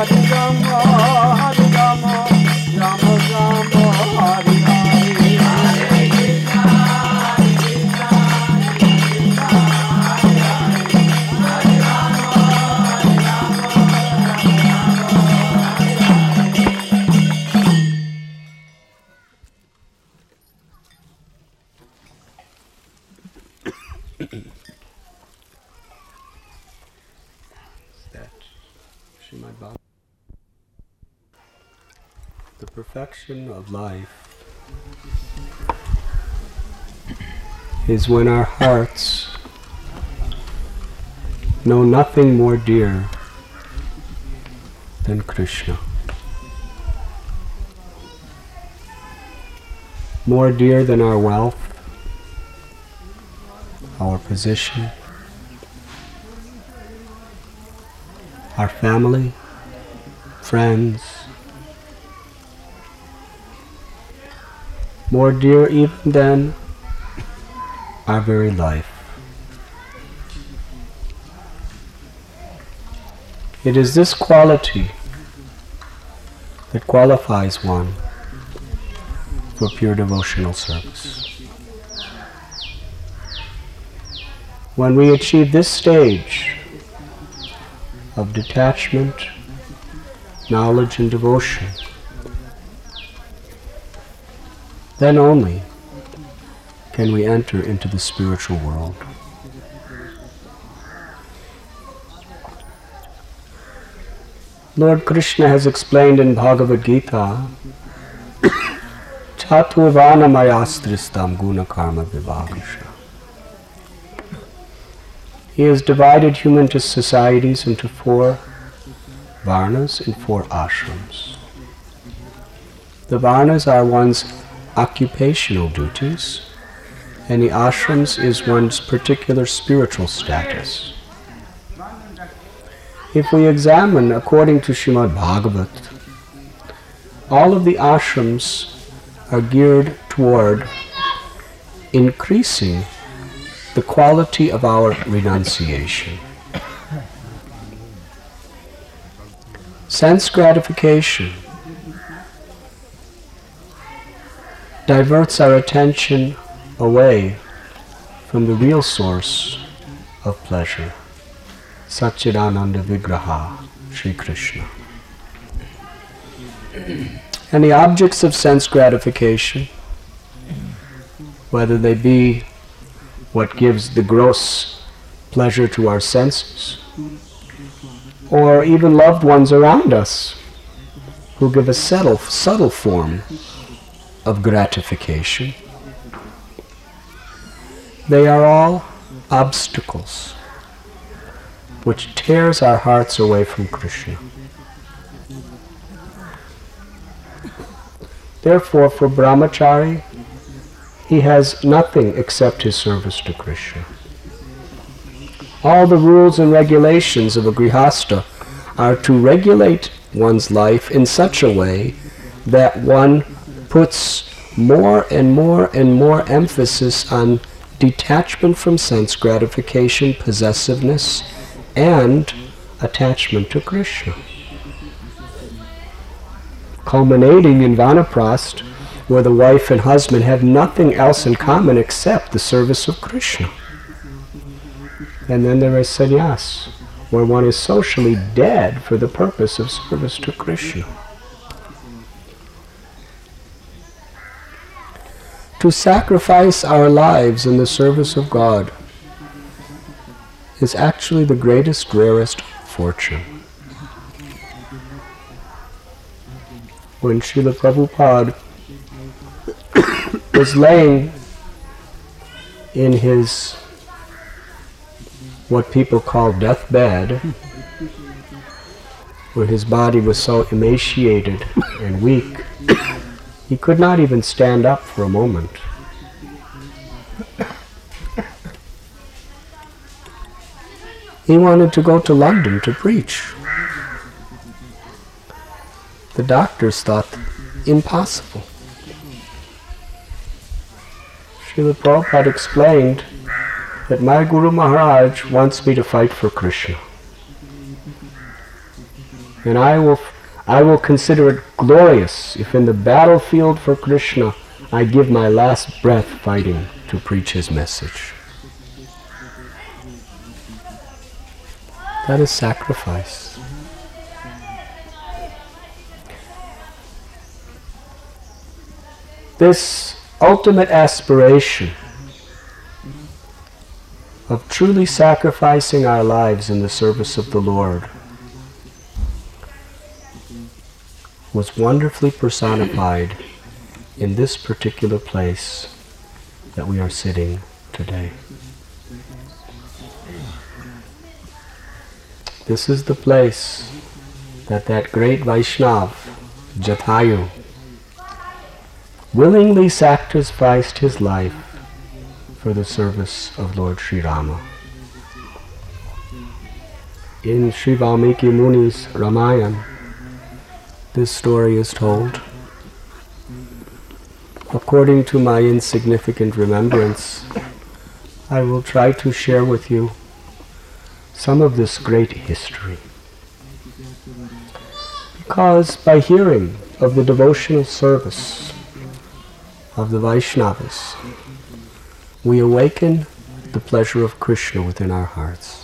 Srimad Bhagavatam. The perfection of life is when our hearts know nothing more dear than Krishna. More dear than our wealth, our position, our family, friends, more dear even than our very life. It is this quality that qualifies one for pure devotional service. When we achieve this stage of detachment, knowledge and devotion, then only can we enter into the spiritual world. Lord Krishna has explained in Bhagavad Gita, Chaturvana mayastristam guna karma vibhagasha. He has divided human societies into 4 varnas and 4 ashrams. The varnas are one's occupational duties, and the ashrams is one's particular spiritual status. If we examine according to Srimad Bhagavat, all of the ashrams are geared toward increasing the quality of our renunciation. Sense gratification diverts our attention away from the real source of pleasure, Satchidananda Vigraha, Sri Krishna. And the objects of sense gratification, whether they be what gives the gross pleasure to our senses, or even loved ones around us who give a subtle form of gratification, they are all obstacles which tears our hearts away from Krishna. Therefore, for brahmachari, he has nothing except his service to Krishna. All the rules and regulations of a grihasta are to regulate one's life in such a way that one puts more and more and more emphasis on detachment from sense gratification, possessiveness, and attachment to Krishna. Culminating in Vanaprastha, where the wife and husband have nothing else in common except the service of Krishna. And then there is sannyas, where one is socially dead for the purpose of service to Krishna. To sacrifice our lives in the service of God is actually the greatest, rarest fortune. When Srila Prabhupada was laying in his what people call deathbed, where his body was so emaciated and weak, he could not even stand up for a moment. He wanted to go to London to preach. The doctors thought impossible. Srila Prabhupada explained that my Guru Maharaj wants me to fight for Krishna. And I will consider it glorious if in the battlefield for Krishna I give my last breath fighting to preach his message. That is sacrifice. This ultimate aspiration of truly sacrificing our lives in the service of the Lord was wonderfully personified in this particular place that we are sitting today. This is the place that great Vaishnav, Jatayu, willingly sacrificed his life for the service of Lord Sri Rama. In Sri Valmiki Muni's Ramayana, this story is told. According to my insignificant remembrance, I will try to share with you some of this great history. Because by hearing of the devotional service of the Vaishnavas, we awaken the pleasure of Krishna within our hearts.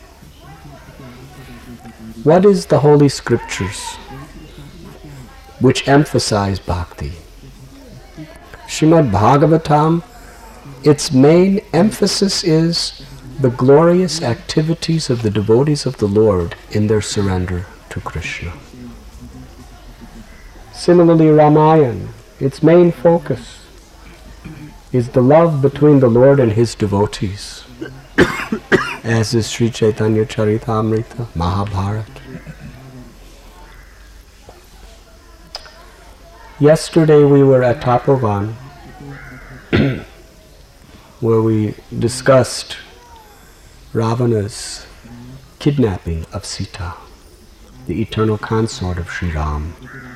What is the Holy Scriptures which emphasize bhakti? Srimad Bhagavatam, its main emphasis is the glorious activities of the devotees of the Lord in their surrender to Krishna. Similarly, Ramayana, its main focus is the love between the Lord and his devotees, as is Sri Chaitanya Charitamrita, Mahabharata. Yesterday we were at Tapovan, where we discussed Ravana's kidnapping of Sita, the eternal consort of Sri Ram.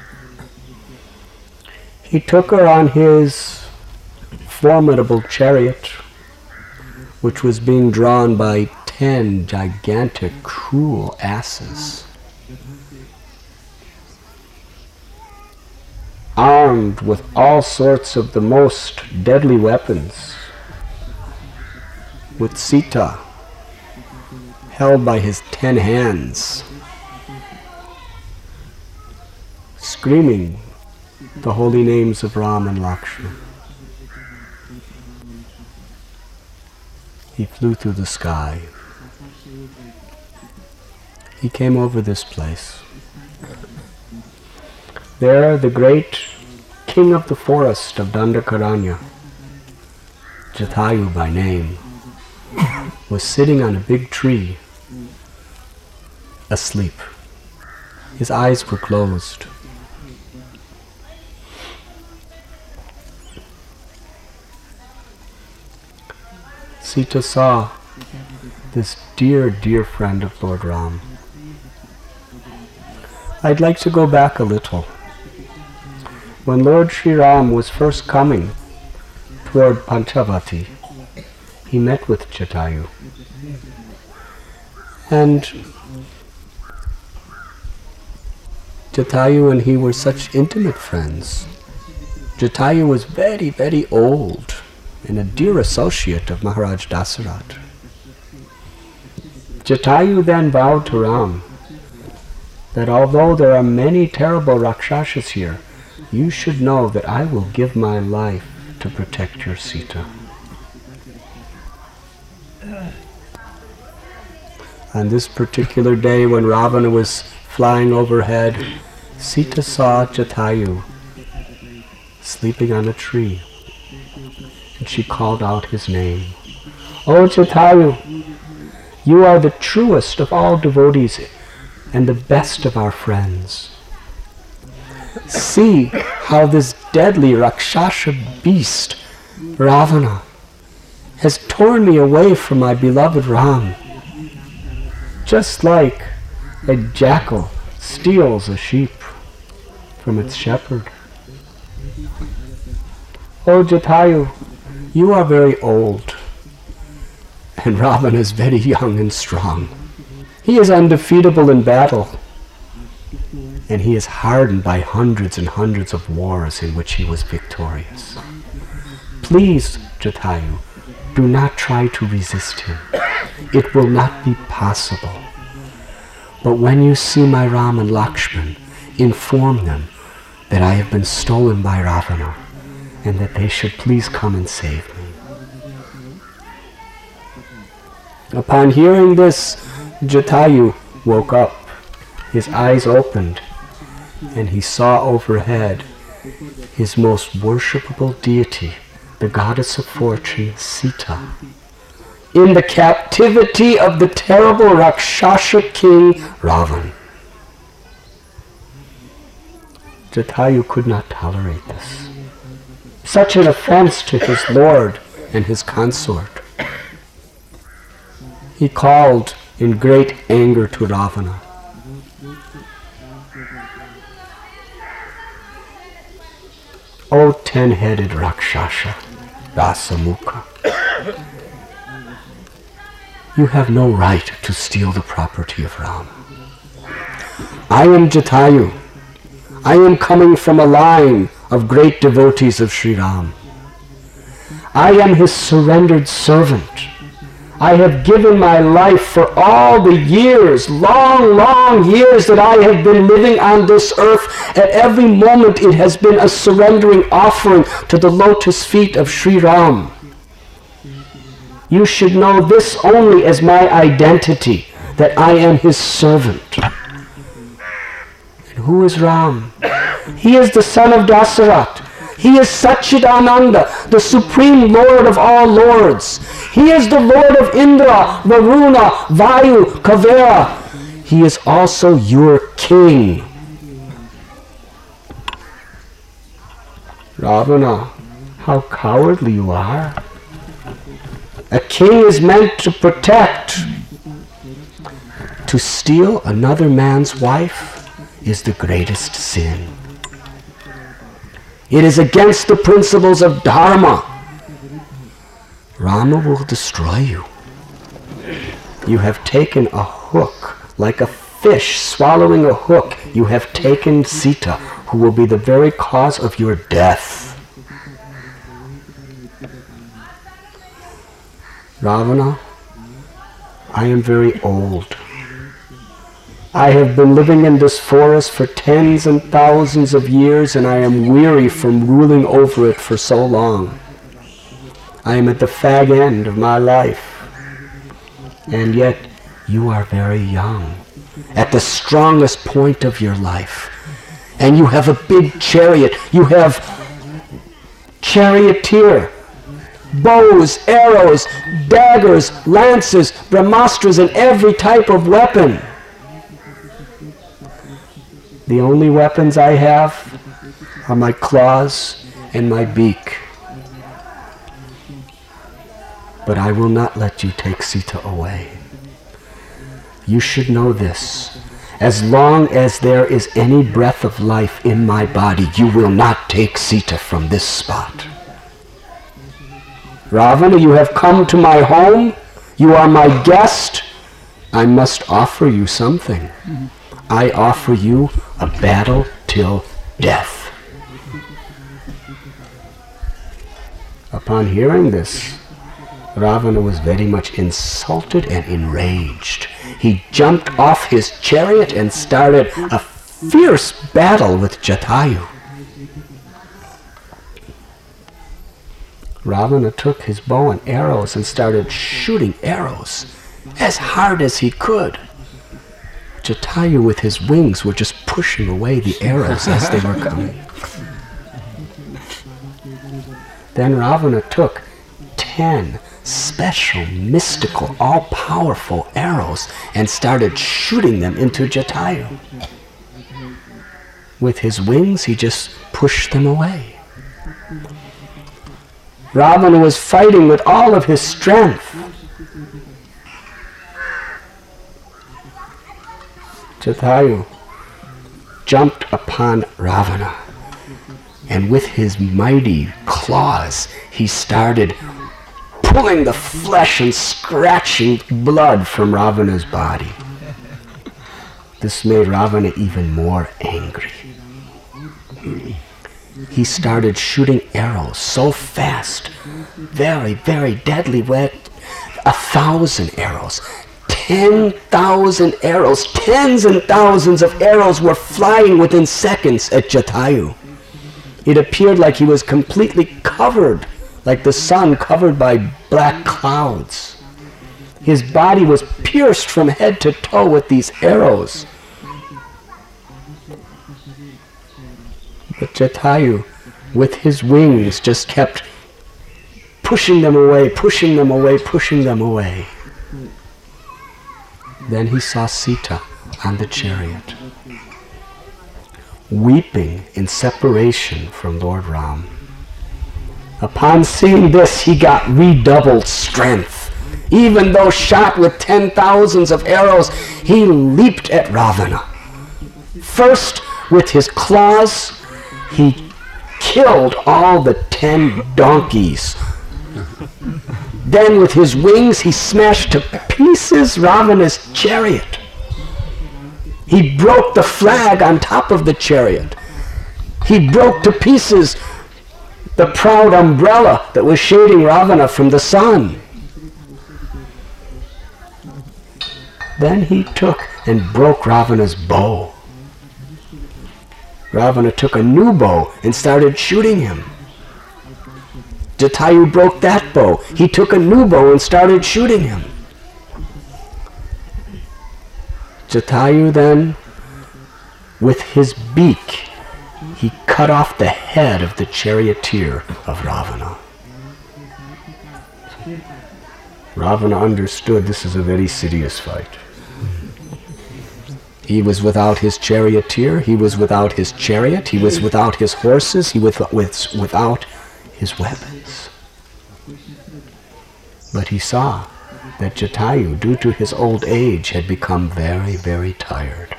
He took her on his formidable chariot, which was being drawn by 10 gigantic, cruel asses, armed with all sorts of the most deadly weapons, with Sita held by his 10 hands, screaming the holy names of Ram and Lakshmana. He flew through the sky. He came over this place. There, the great king of the forest of Dandakaranya, Jatayu by name, was sitting on a big tree, asleep. His eyes were closed. Sita saw this dear, dear friend of Lord Ram. I'd like to go back a little. When Lord Sri Ram was first coming toward Panchavati, he met with Jatayu. And Jatayu and he were such intimate friends. Jatayu was very, very old and a dear associate of Maharaj Dasarat. Jatayu then vowed to Ram that although there are many terrible Rakshasas here, you should know that I will give my life to protect your Sita. On this particular day when Ravana was flying overhead, Sita saw Jatayu sleeping on a tree, and she called out his name. "Oh Jatayu, you are the truest of all devotees and the best of our friends. See how this deadly Rakshasa beast, Ravana, has torn me away from my beloved Ram, just like a jackal steals a sheep from its shepherd. Oh Jatayu, you are very old, and Ravana is very young and strong. He is undefeatable in battle, and he is hardened by hundreds and hundreds of wars in which he was victorious. Please, Jatayu, do not try to resist him. It will not be possible. But when you see my Ram and Lakshman, inform them that I have been stolen by Ravana, and that they should please come and save me. Upon hearing this, Jatayu woke up. His eyes opened, and he saw overhead his most worshipable deity, the goddess of fortune, Sita, in the captivity of the terrible Rakshasa king Ravan. Jatayu could not tolerate this. Such an offense to his lord and his consort. He called in great anger to Ravana. O 10-headed Rakshasa, Rasamukha, you have no right to steal the property of Rama. I am Jatayu. I am coming from a line of great devotees of Sri Ram. I am his surrendered servant. I have given my life for all the years, long, long years that I have been living on this earth. At every moment it has been a surrendering offering to the lotus feet of Sri Ram. You should know this only as my identity, that I am his servant. And who is Ram? He is the son of Dasarat. He is Satchidananda, the supreme Lord of all lords. He is the Lord of Indra, Varuna, Vayu, Kavera. He is also your king. Ravana, how cowardly you are. A king is meant to protect. To steal another man's wife is the greatest sin. It is against the principles of Dharma. Rama will destroy you. You have taken a hook, like a fish swallowing a hook. You have taken Sita, who will be the very cause of your death. Ravana, I am very old. I have been living in this forest for tens and thousands of years, and I am weary from ruling over it for so long. I am at the fag end of my life. And yet, you are very young, at the strongest point of your life. And you have a big chariot. You have charioteer, bows, arrows, daggers, lances, brahmastras, and every type of weapon. The only weapons I have are my claws and my beak. But I will not let you take Sita away. You should know this. As long as there is any breath of life in my body, you will not take Sita from this spot. Ravana, you have come to my home. You are my guest. I must offer you something. I offer you a battle till death. Upon hearing this, Ravana was very much insulted and enraged. He jumped off his chariot and started a fierce battle with Jatayu. Ravana took his bow and arrows and started shooting arrows as hard as he could. Jatayu with his wings were just pushing away the arrows as they were coming. Then Ravana took 10 special, mystical, all-powerful arrows and started shooting them into Jatayu. With his wings, he just pushed them away. Ravana was fighting with all of his strength. Jatayu jumped upon Ravana, and with his mighty claws, he started pulling the flesh and scratching blood from Ravana's body. This made Ravana even more angry. He started shooting arrows so fast, very, very deadly, 1,000 arrows, 10,000 arrows, tens and thousands of arrows were flying within seconds at Jatayu. It appeared like he was completely covered, like the sun covered by black clouds. His body was pierced from head to toe with these arrows. But Jatayu, with his wings, just kept pushing them away, pushing them away, pushing them away. Then he saw Sita on the chariot, weeping in separation from Lord Ram. Upon seeing this, he got redoubled strength. Even though shot with 10,000s of arrows, he leaped at Ravana. First, with his claws, he killed all the 10 donkeys. Then with his wings, he smashed to pieces Ravana's chariot. He broke the flag on top of the chariot. He broke to pieces the proud umbrella that was shading Ravana from the sun. Then he took and broke Ravana's bow. Ravana took a new bow and started shooting him. Jatayu broke that bow. He took a new bow and started shooting him. Jatayu then, with his beak, he cut off the head of the charioteer of Ravana. Ravana understood this is a very serious fight. He was without his charioteer, he was without his chariot, he was without his horses, he was without his weapons. But he saw that Jatayu, due to his old age, had become very, very tired.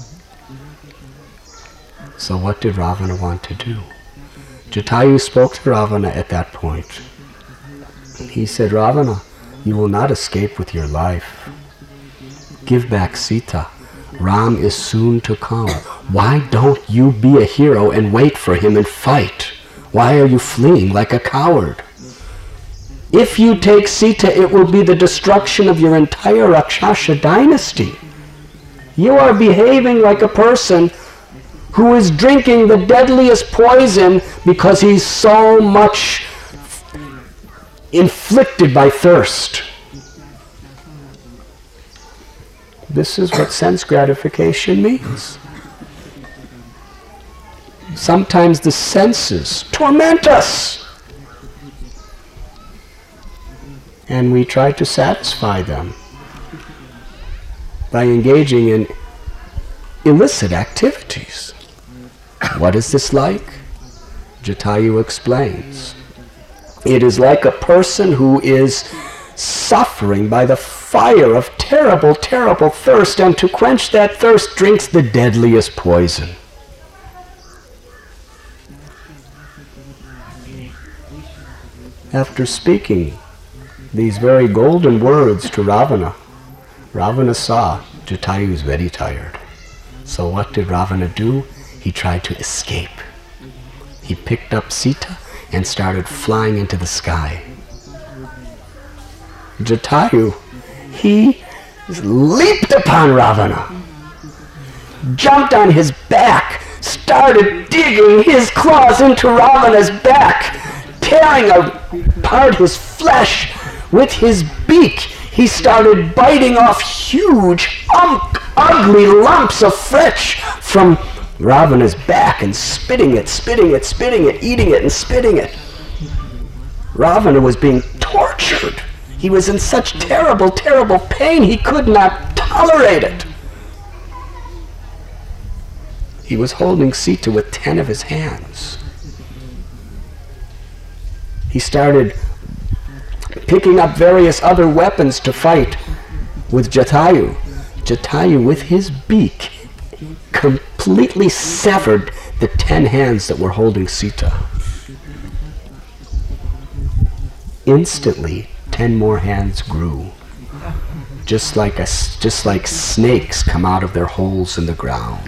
So what did Ravana want to do? Jatayu spoke to Ravana at that point. He said, Ravana, you will not escape with your life. Give back Sita. Ram is soon to come. Why don't you be a hero and wait for him and fight? Why are you fleeing like a coward? If you take Sita, it will be the destruction of your entire Rakshasa dynasty. You are behaving like a person who is drinking the deadliest poison because he's so much inflicted by thirst. This is what sense gratification means. Sometimes the senses torment us, and we try to satisfy them by engaging in illicit activities. What is this like? Jatayu explains. It is like a person who is suffering by the fire of terrible, terrible thirst, and to quench that thirst drinks the deadliest poison. After speaking these very golden words to Ravana, Ravana saw Jatayu is very tired. So what did Ravana do? He tried to escape. He picked up Sita and started flying into the sky. Jatayu, he leaped upon Ravana, jumped on his back, started digging his claws into Ravana's back, tearing apart his flesh with his beak. He started biting off huge, ugly lumps of flesh from Ravana's back and spitting it, eating it and spitting it. Ravana was being tortured. He was in such terrible, terrible pain, he could not tolerate it. He was holding Sita with 10 of his hands. He started picking up various other weapons to fight with Jatayu. Jatayu, with his beak, completely severed the 10 hands that were holding Sita. Instantly, 10 more hands grew. just like snakes come out of their holes in the ground.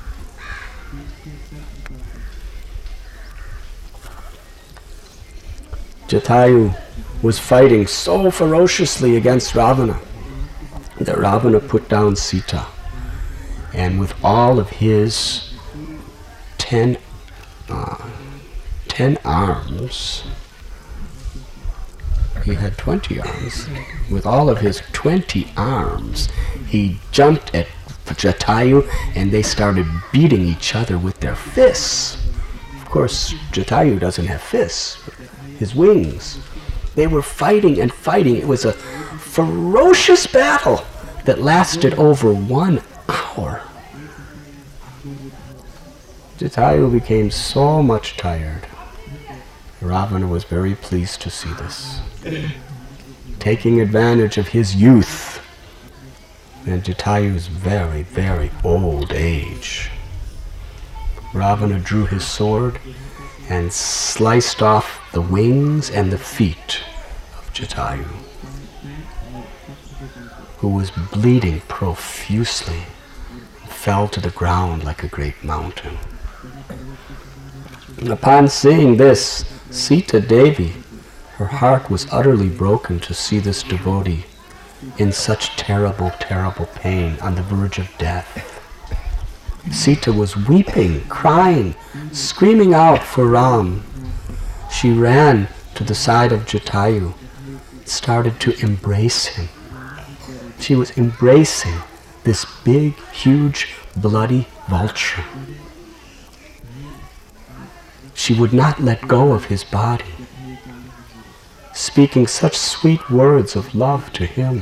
Jatayu was fighting so ferociously against Ravana that Ravana put down Sita, and with all of his 10 arms, he had 20 arms. With all of his 20 arms, he jumped at Jatayu, and they started beating each other with their fists. Of course, Jatayu doesn't have fists, but his wings. They were fighting and fighting. It was a ferocious battle that lasted over 1 hour. Jatayu became so much tired. Ravana was very pleased to see this. Taking advantage of his youth and Jatayu's very, very old age, Ravana drew his sword and sliced off the wings and the feet of Jatayu, who was bleeding profusely, fell to the ground like a great mountain. And upon seeing this, Sita Devi, her heart was utterly broken to see this devotee in such terrible, terrible pain on the verge of death. Sita was weeping, crying, screaming out for Ram. She ran to the side of Jatayu, started to embrace him. She was embracing this big, huge, bloody vulture. She would not let go of his body, speaking such sweet words of love to him.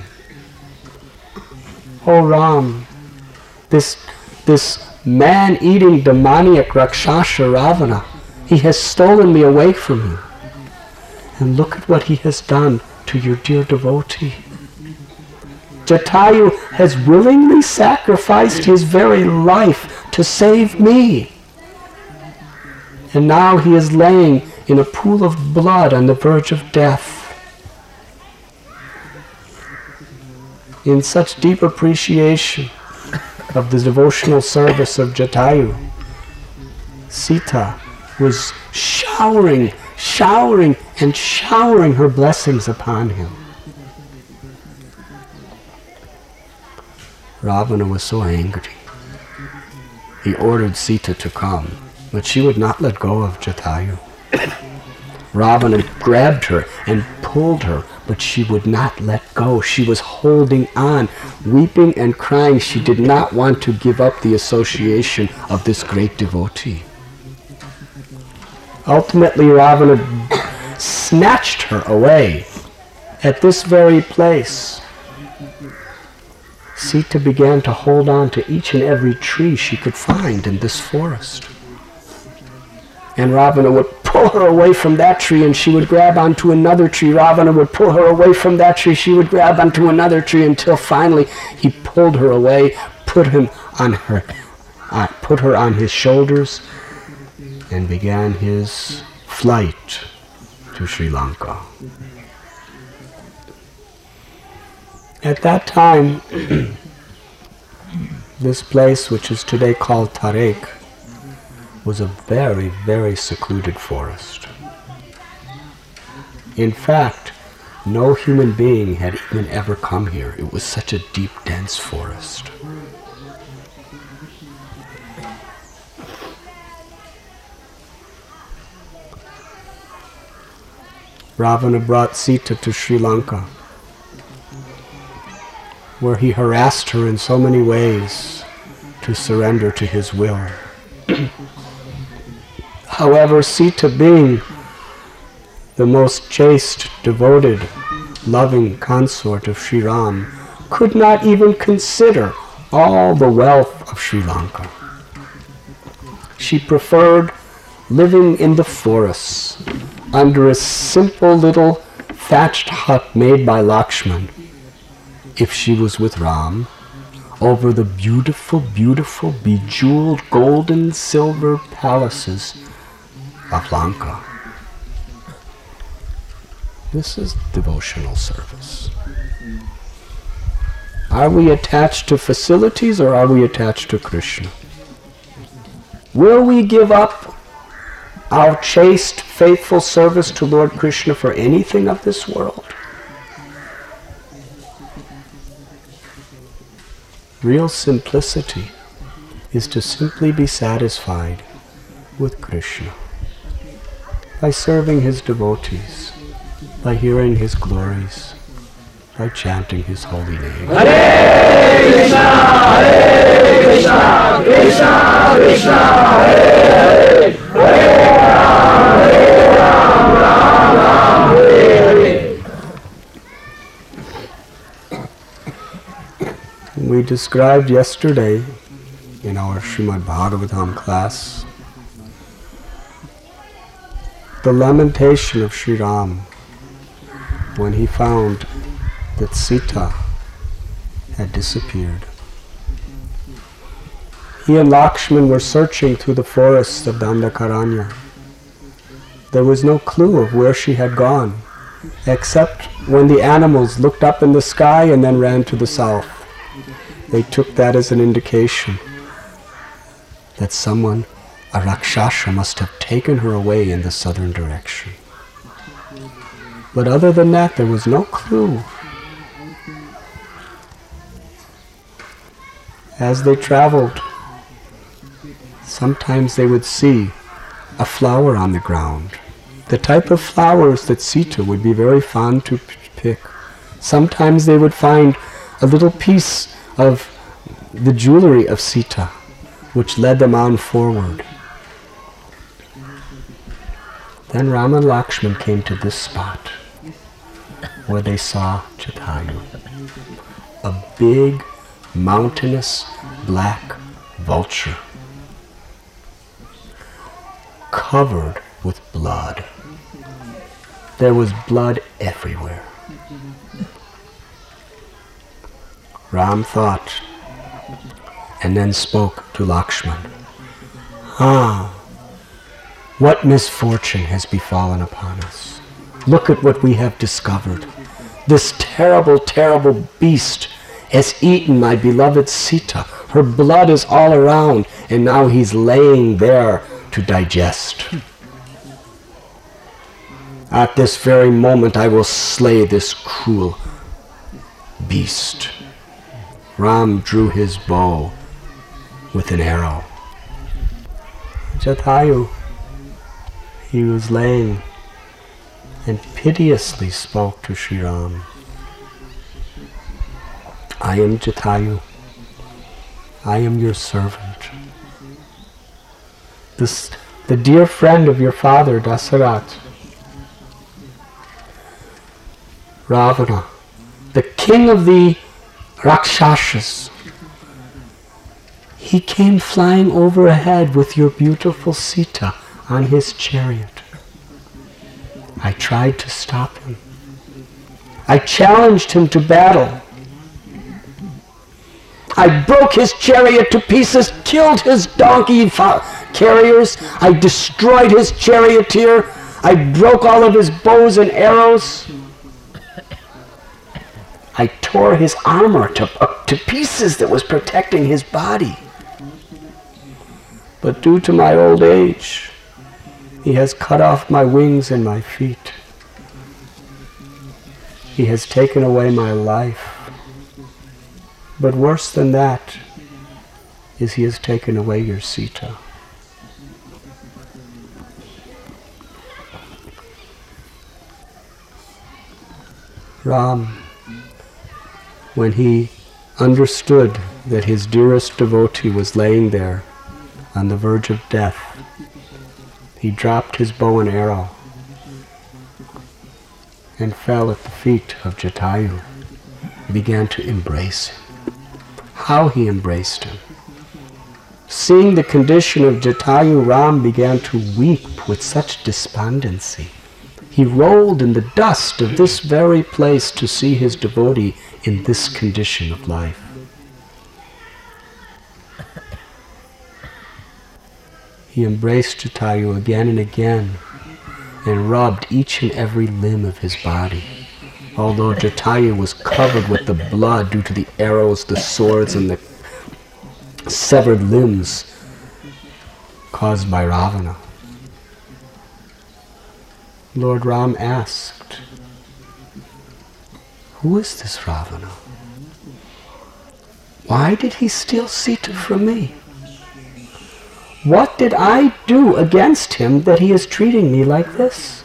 Oh Ram, this man-eating demoniac Rakshasa Ravana, he has stolen me away from you. And look at what he has done to your dear devotee. Jatayu has willingly sacrificed his very life to save me. And now he is laying in a pool of blood on the verge of death. In such deep appreciation of the devotional service of Jatayu, Sita was showering her blessings upon him. Ravana was so angry. He ordered Sita to come, but she would not let go of Jatayu. Ravana grabbed her and pulled her, but she would not let go. She was holding on, weeping and crying. She did not want to give up the association of this great devotee. Ultimately, Ravana snatched her away at this very place. Sita began to hold on to each and every tree she could find in this forest. And Ravana would pull her away from that tree, and she would grab onto another tree. Ravana would pull her away from that tree. She would grab onto another tree until finally he pulled her away, put her on his shoulders, and began his flight to Sri Lanka. At that time, this place, which is today called Tarek, was a very, very secluded forest. In fact, no human being had even ever come here. It was such a deep, dense forest. Ravana brought Sita to Sri Lanka, where he harassed her in so many ways to surrender to his will. However, Sita, being the most chaste, devoted, loving consort of Sri Ram, could not even consider all the wealth of Sri Lanka. She preferred living in the forests under a simple little thatched hut made by Lakshman, if she was with Ram, over the beautiful, beautiful, bejeweled gold and silver palaces of Lanka. This is devotional service. Are we attached to facilities or are we attached to Krishna? Will we give up our chaste, faithful service to Lord Krishna for anything of this world? Real simplicity is to simply be satisfied with Krishna by serving his devotees, by hearing his glories, by chanting his holy name. Hare Krishna, Hare Krishna, Krishna Krishna, Hare Hare, Hare Ram, Ram Ram, Hare Hare. We described yesterday in our Srimad Bhagavatam class the lamentation of Sri Ram when he found that Sita had disappeared. He and Lakshman were searching through the forests of Dandakaranya. There was no clue of where she had gone, except when the animals looked up in the sky and then ran to the south. They took that as an indication that someone, a Rakshasa, must have taken her away in the southern direction. But other than that, there was no clue. As they traveled, sometimes they would see a flower on the ground, the type of flowers that Sita would be very fond to pick. Sometimes they would find a little piece of the jewelry of Sita, which led them on forward. Then Rama and Lakshman came to this spot where they saw Jatayu, a big, mountainous, black vulture, covered with blood. There was blood everywhere. Ram thought, and then spoke to Lakshman. What misfortune has befallen upon us? Look at what we have discovered. This terrible, terrible beast has eaten my beloved Sita. Her blood is all around, and now he's laying there to digest. At this very moment I will slay this cruel beast. Ram drew his bow with an arrow. Jatayu, he was laying and piteously spoke to Sri Ram. I am Jatayu. I am your servant. The dear friend of your father, Dasarat. Ravana, the king of the Rakshasas. He came flying overhead with your beautiful Sita on his chariot. I tried to stop him. I challenged him to battle. I broke his chariot to pieces, killed his donkey carriers. I destroyed his charioteer. I broke all of his bows and arrows. I tore his armor to pieces that was protecting his body. But due to my old age, he has cut off my wings and my feet. He has taken away my life. But worse than that is he has taken away your Sita. Ram, when he understood that his dearest devotee was laying there on the verge of death, he dropped his bow and arrow and fell at the feet of Jatayu and began to embrace him. How he embraced him. Seeing the condition of Jatayu, Ram began to weep with such despondency. He rolled in the dust of this very place to see his devotee in this condition of life. He embraced Jatayu again and again and rubbed each and every limb of his body although Jatayu was covered with the blood due to the arrows, the swords, and the severed limbs caused by Ravana. Lord Ram asked, "Who is this Ravana? Why did he steal Sita from me? What did I do against him that he is treating me like this?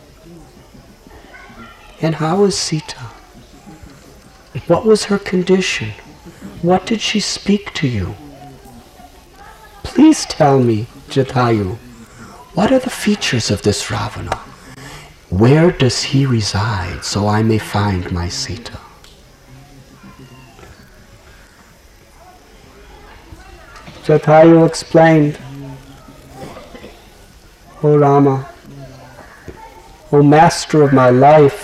And how is Sita? What was her condition? What did she speak to you? Please tell me, Jatayu, what are the features of this Ravana? Where does he reside so I may find my Sita?" Jatayu explained, "O Rama, O master of my life,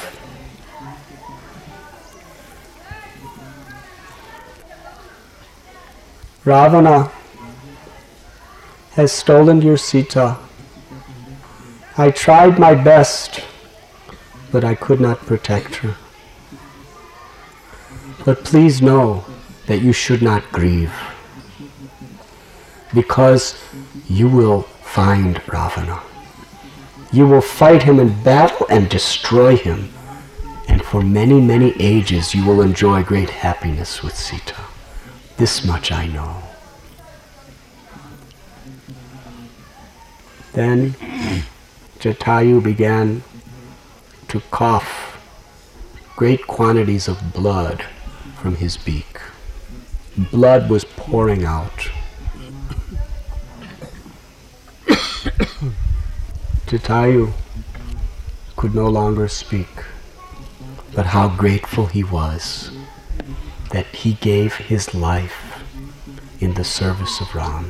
Ravana has stolen your Sita. I tried my best, but I could not protect her. But please know that you should not grieve, because you will find Ravana. You will fight him in battle and destroy him, and for many, many ages you will enjoy great happiness with Sita. This much I know." Then Jatayu began to cough great quantities of blood from his beak. Blood was pouring out. Jatayu could no longer speak, but how grateful he was that he gave his life in the service of Ram.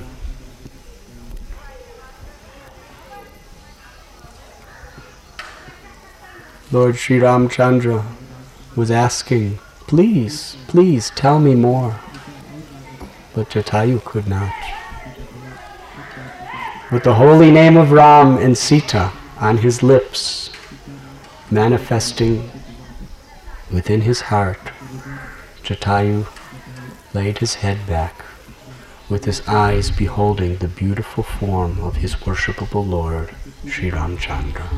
Lord Sri Ramchandra was asking, "Please, please tell me more." But Jatayu could not. With the holy name of Ram and Sita on his lips, manifesting within his heart, Jatayu laid his head back, with his eyes beholding the beautiful form of his worshipable Lord, Sri Ramchandra.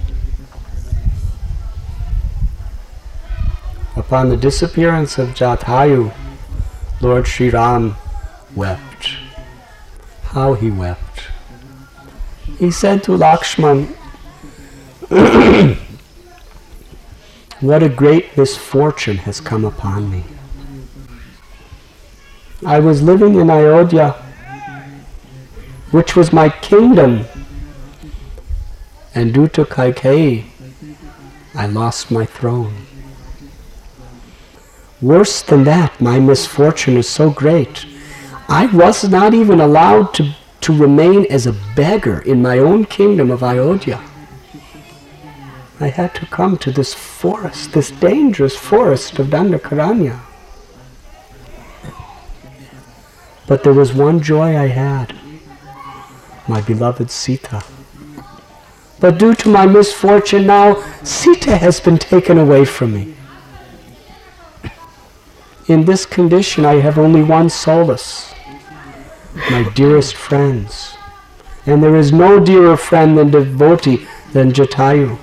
Upon the disappearance of Jatayu, Lord Sri Ram wept. How he wept! He said to Lakshman, "What a great misfortune has come upon me. I was living in Ayodhya, which was my kingdom, and due to Kaikeyi, I lost my throne. Worse than that, my misfortune is so great, I was not even allowed to remain as a beggar in my own kingdom of Ayodhya. I had to come to this forest, this dangerous forest of Dandakaranya. But there was one joy I had, my beloved Sita. But due to my misfortune now, Sita has been taken away from me. In this condition, I have only one solace, my dearest friends. And there is no dearer friend than devotee than Jatayu.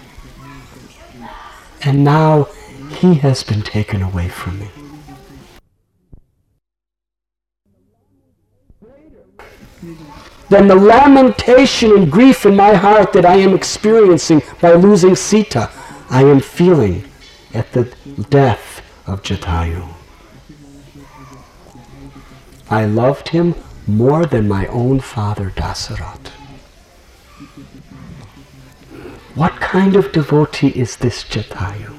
And now he has been taken away from me. Then the lamentation and grief in my heart that I am experiencing by losing Sita, I am feeling at the death of Jatayu. I loved him more than my own father Dasarat. What kind of devotee is this Jatayu?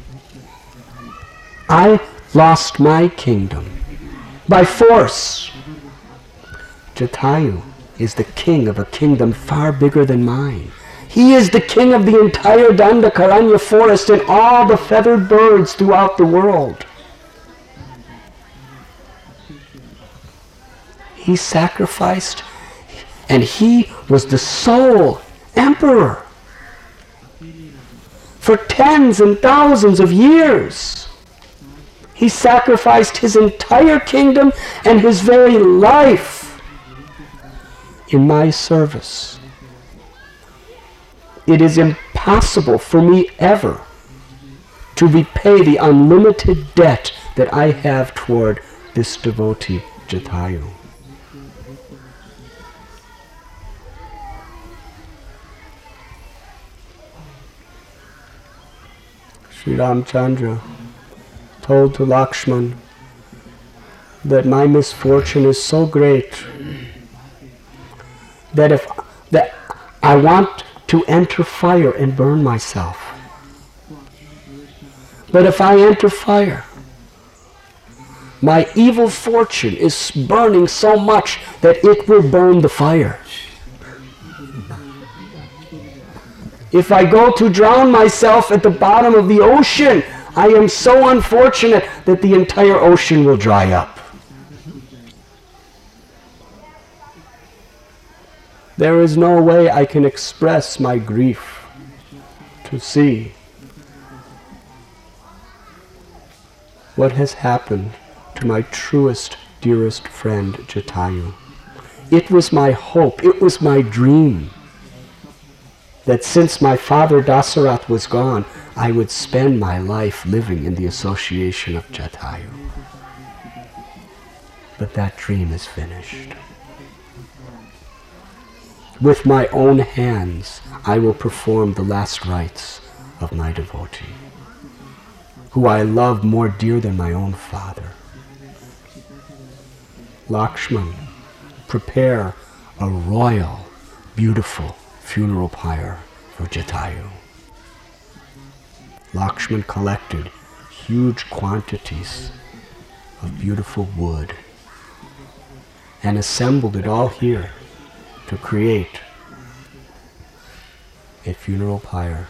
I lost my kingdom by force. Jatayu is the king of a kingdom far bigger than mine. He is the king of the entire Dandakaranya forest and all the feathered birds throughout the world. He sacrificed, and he was the sole emperor. for tens and thousands of years. He sacrificed his entire kingdom and his very life in my service. It is impossible for me ever to repay the unlimited debt that I have toward this devotee, Jatayu. Sri Ramchandra told to Lakshman that my misfortune is so great that I want to enter fire and burn myself. But if I enter fire, my evil fortune is burning so much that it will burn the fire. If I go to drown myself at the bottom of the ocean, I am so unfortunate that the entire ocean will dry up. There is no way I can express my grief to see what has happened to my truest, dearest friend, Jatayu. It was my hope, it was my dream that since my father Dasarath was gone, I would spend my life living in the association of Jatayu. But that dream is finished. With my own hands, I will perform the last rites of my devotee, who I love more dear than my own father. Lakshman, prepare a royal, beautiful funeral pyre for Jatayu. Lakshman collected huge quantities of beautiful wood and assembled it all here to create a funeral pyre.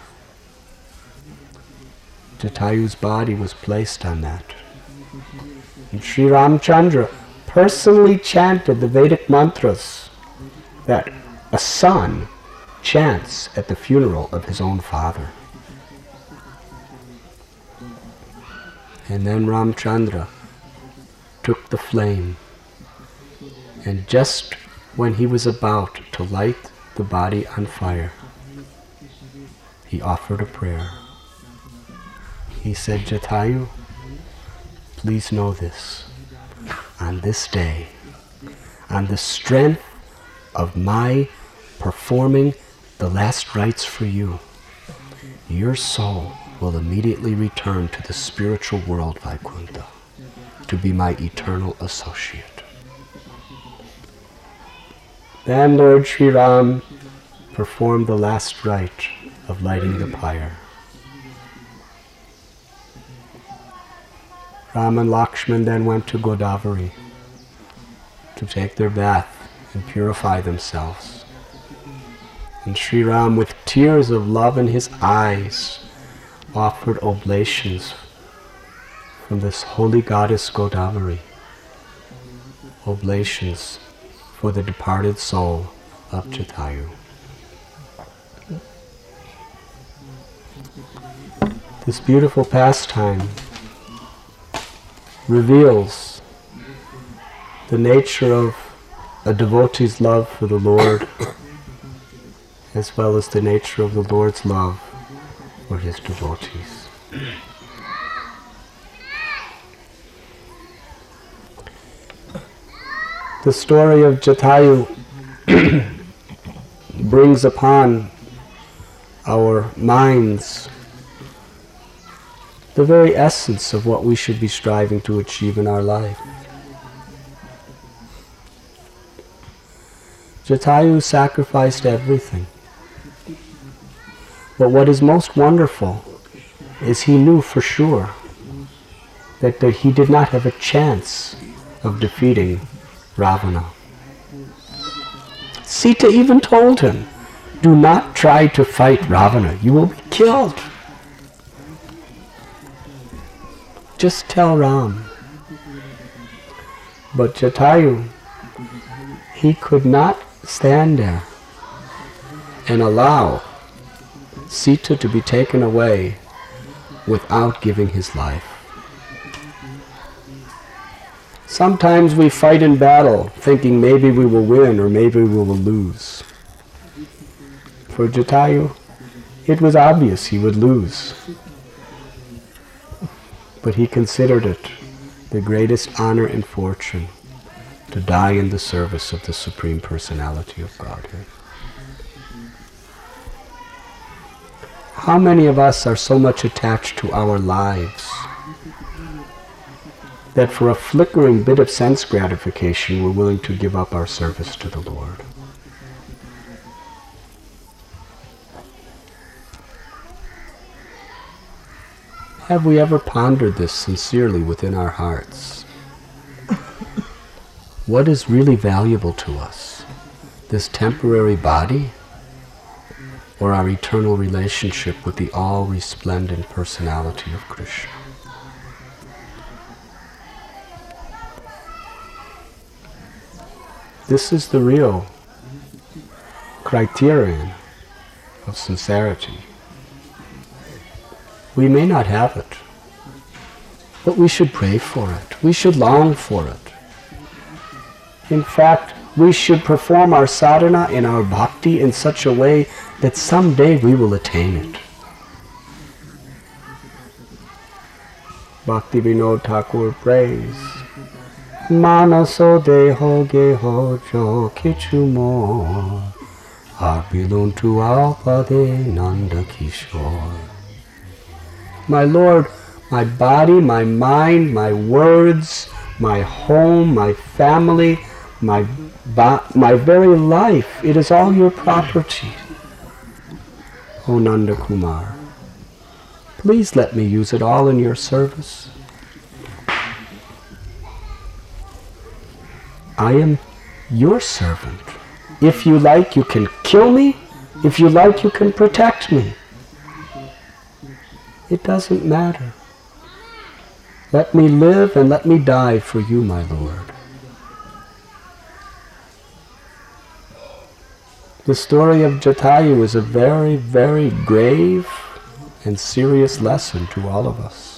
Jatayu's body was placed on that. And Sri Ramchandra personally chanted the Vedic mantras that a son chants at the funeral of his own father. And then Ramchandra took the flame, and just when he was about to light the body on fire, he offered a prayer. He said, Jatayu, please know this. On this day, on the strength of my performing the last rites for you, your soul will immediately return to the spiritual world, Vaikuntha, to be my eternal associate. Then Lord Sri Ram performed the last rite of lighting the pyre. Ram and Lakshman then went to Godavari to take their bath and purify themselves. And Sri Ram, with tears of love in his eyes, offered oblations from this holy goddess Godavari, oblations for the departed soul of Jatayu. This beautiful pastime reveals the nature of a devotee's love for the Lord, as well as the nature of the Lord's love for his devotees. The story of Jatayu brings upon our minds the very essence of what we should be striving to achieve in our life. Jatayu sacrificed everything. But what is most wonderful is he knew for sure that he did not have a chance of defeating Ravana. Sita even told him, do not try to fight Ravana, you will be killed. Just tell Ram. But Jatayu, he could not stand there and allow Sita to be taken away without giving his life. Sometimes we fight in battle, thinking maybe we will win or maybe we will lose. For Jatayu, it was obvious he would lose. But he considered it the greatest honor and fortune to die in the service of the Supreme Personality of Godhead. How many of us are so much attached to our lives that for a flickering bit of sense gratification we're willing to give up our service to the Lord? Have we ever pondered this sincerely within our hearts? What is really valuable to us? This temporary body? Or our eternal relationship with the all-resplendent personality of Krishna? This is the real criterion of sincerity. We may not have it, but we should pray for it. We should long for it. In fact, we should perform our sadhana and our bhakti in such a way that someday we will attain it. Bhakti Vinod Thakur prays, Manaso deho geho jo kichu more, Abilun tu alpade nanda kishore. My Lord, my body, my mind, my words, my home, my family, my very life, it is all your property. O Nanda Kumar, please let me use it all in your service. I am your servant. If you like, you can kill me. If you like, you can protect me. It doesn't matter. Let me live and let me die for you, my Lord. The story of Jatayu is a very, very grave and serious lesson to all of us.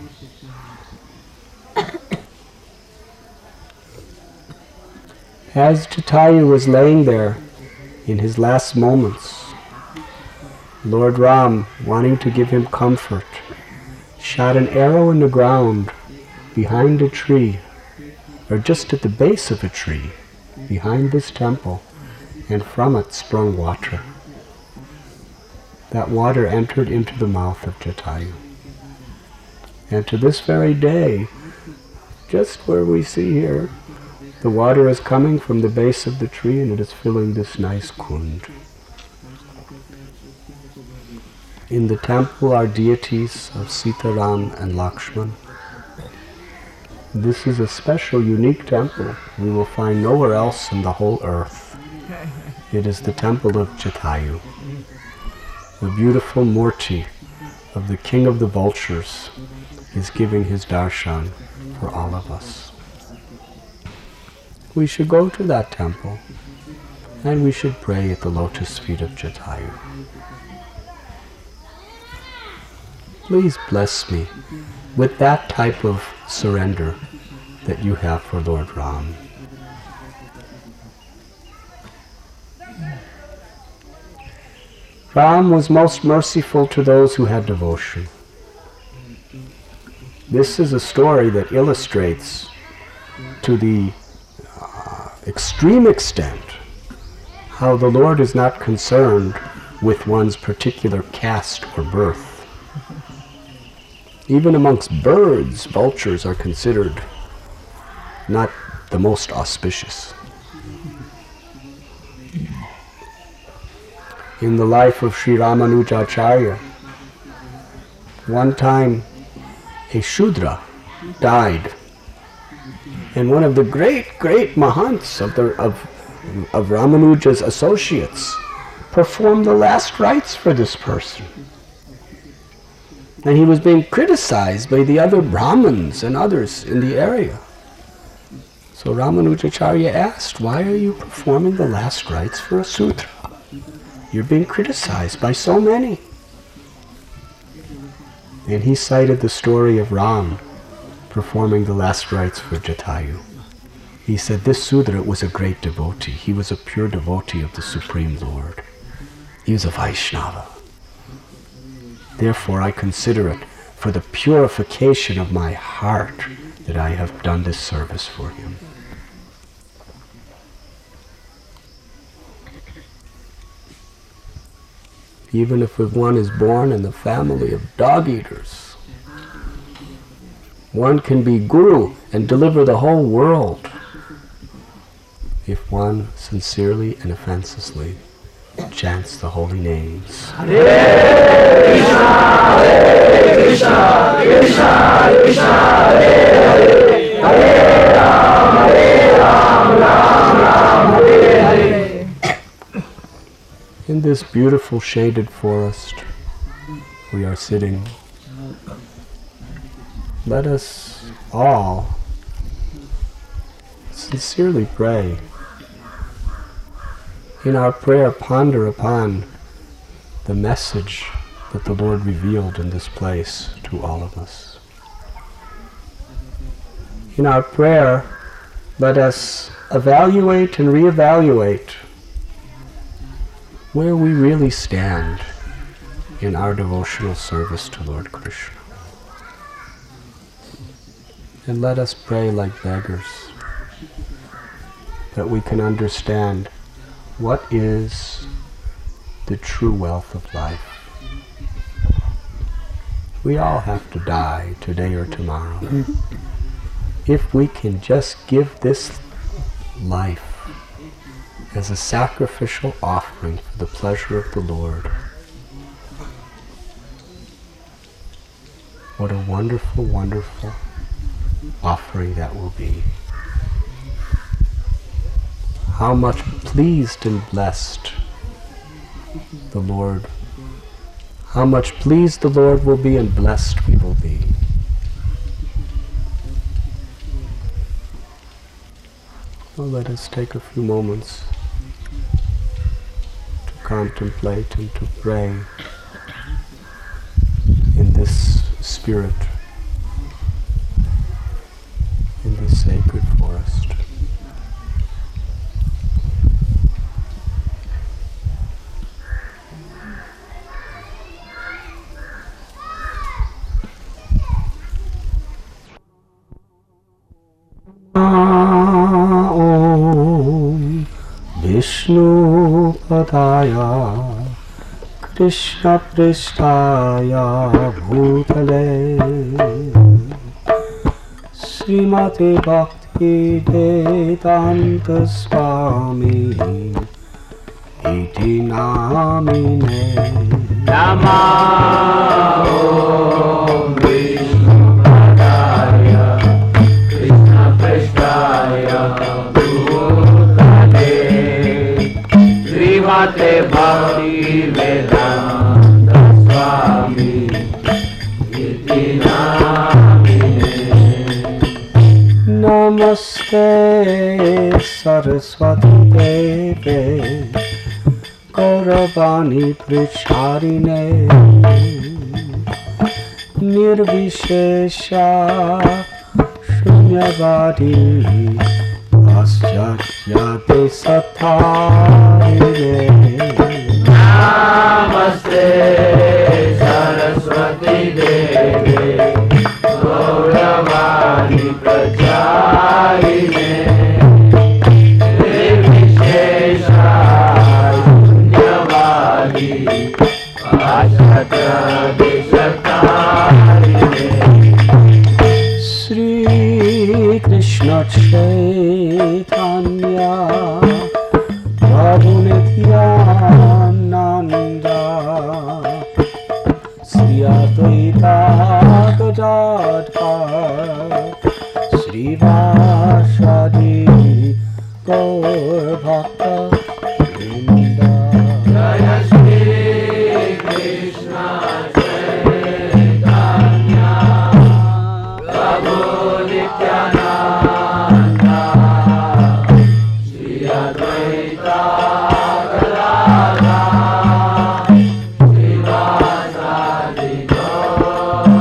As Jatayu was laying there in his last moments, Lord Ram, wanting to give him comfort, shot an arrow in the ground behind a tree, or just at the base of a tree, behind this temple, and from it sprung water. That water entered into the mouth of Jatayu. And to this very day, just where we see here, the water is coming from the base of the tree and it is filling this nice kund. In the temple are deities of Sitaram and Lakshman. This is a special, unique temple we will find nowhere else in the whole earth. It is the temple of Jatayu, the beautiful Murti of the king of the vultures is giving his darshan for all of us. We should go to that temple and we should pray at the lotus feet of Jatayu. Please bless me with that type of surrender that you have for Lord Ram. Ram was most merciful to those who had devotion. This is a story that illustrates to the extreme extent how the Lord is not concerned with one's particular caste or birth. Even amongst birds, vultures are considered not the most auspicious. In the life of Sri Ramanujacharya, one time a Shudra died, and one of the great Mahants of Ramanuja's associates performed the last rites for this person. And he was being criticized by the other Brahmins and others in the area. So Ramanujacharya asked, why are you performing the last rites for a Sudra? You're being criticized by so many. And he cited the story of Ram performing the last rites for Jatayu. He said this Sudra was a great devotee. He was a pure devotee of the Supreme Lord. He was a Vaishnava. Therefore, I consider it for the purification of my heart that I have done this service for him. Even if one is born in the family of dog-eaters, one can be guru and deliver the whole world if one sincerely and offensively chants the holy names. Hare Krishna, Hare Krishna, Krishna Krishna, Hare Hare, Hare Ram, Ram Ram, Hare Hare. In this beautiful shaded forest we are sitting. Let us all sincerely pray. In our prayer, ponder upon the message that the Lord revealed in this place to all of us. In our prayer, let us evaluate and reevaluate where we really stand in our devotional service to Lord Krishna. And let us pray like beggars, that we can understand what is the true wealth of life. We all have to die today or tomorrow. If we can just give this life as a sacrificial offering for the pleasure of the Lord, what a wonderful, wonderful offering that will be. How much pleased and blessed the Lord, how much pleased the Lord will be and blessed we will be. Well, let us take a few moments to contemplate and to pray in this spirit, in this sacred forest. Om Vishnu Padaya Krishna Prishtaya Bhutale Srimate Bhakti Vedanta Swami Iti Namine Namah Om Vishnu Padaya Krishna Prishtaya Bhutale Srimate Bhakti Vedanta Swami Iti Namine Namaste Saraswati Deve Gauravani Pricharine Nirvishesha Shunyavadi Asyatya Desatharine Namaste Saraswati Devi Gauravani Pracharine Nirvishesha Shunyavadi Asyatya Desatharine Sri Krishna Chaitanya Prabhu Nityananda Sri Advaita Gadadhar Sri Vashadi Gaur Bhakta Vrinda Jaya Shri Krishna Chaitanya Prabhu Nityananda Sri Advaita Gadadhar Sri Vasadi Gaur